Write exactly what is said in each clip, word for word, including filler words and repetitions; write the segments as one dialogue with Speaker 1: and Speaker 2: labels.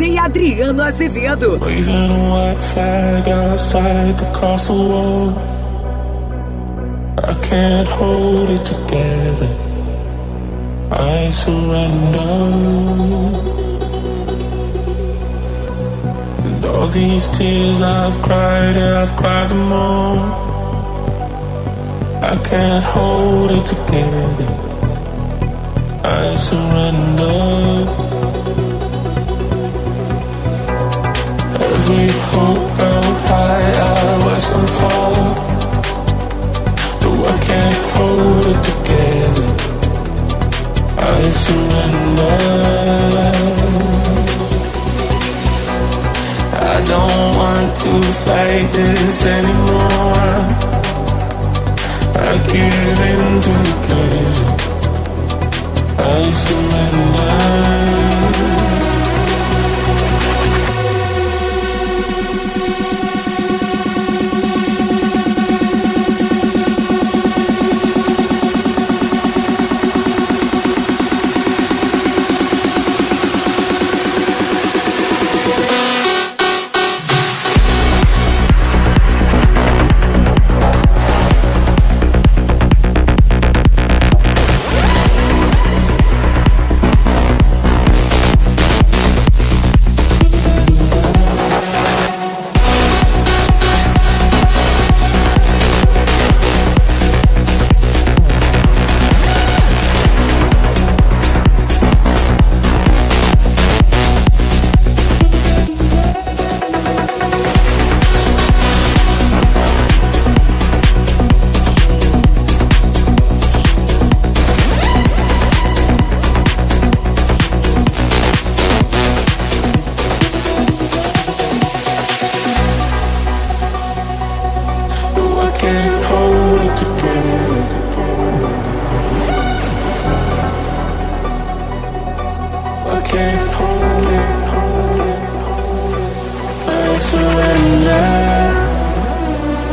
Speaker 1: D J Adriano Azevedo.
Speaker 2: Waving a white flag outside the castle wall. I can't hold it together. I surrender. And all these tears I've cried, yeah, I've cried them all. I can't hold it together. I surrender. Every hope held high, I watch them fall. Though I can't hold it together, I surrender. I don't want to fight this anymore. I give in to the pleasure. I surrender.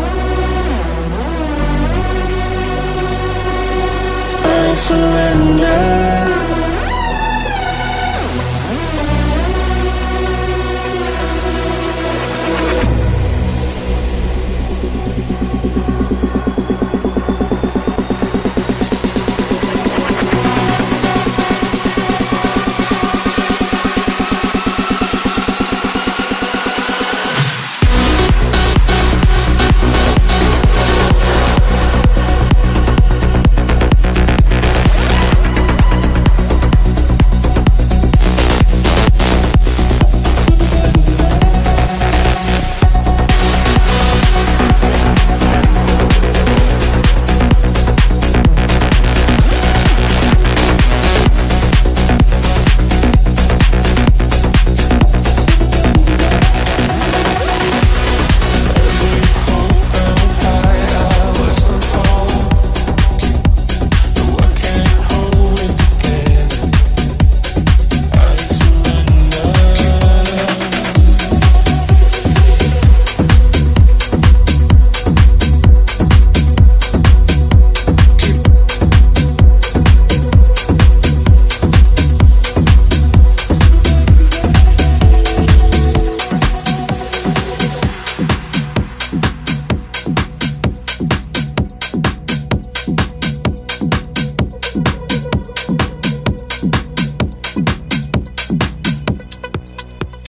Speaker 2: Surrender.